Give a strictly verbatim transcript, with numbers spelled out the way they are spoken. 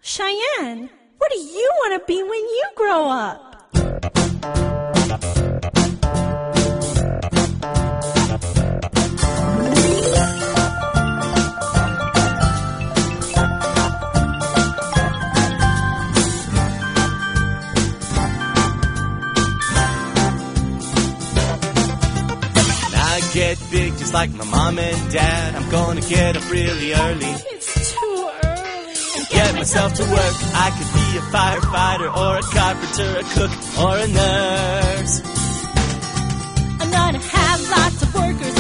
Cheyenne, what do you want to be when you grow up? Get big just like my mom and dad. I'm gonna get up really early. It's too early. And get myself to work. I could be a firefighter or a carpenter, a cook or a nurse. I'm gonna have lots of workers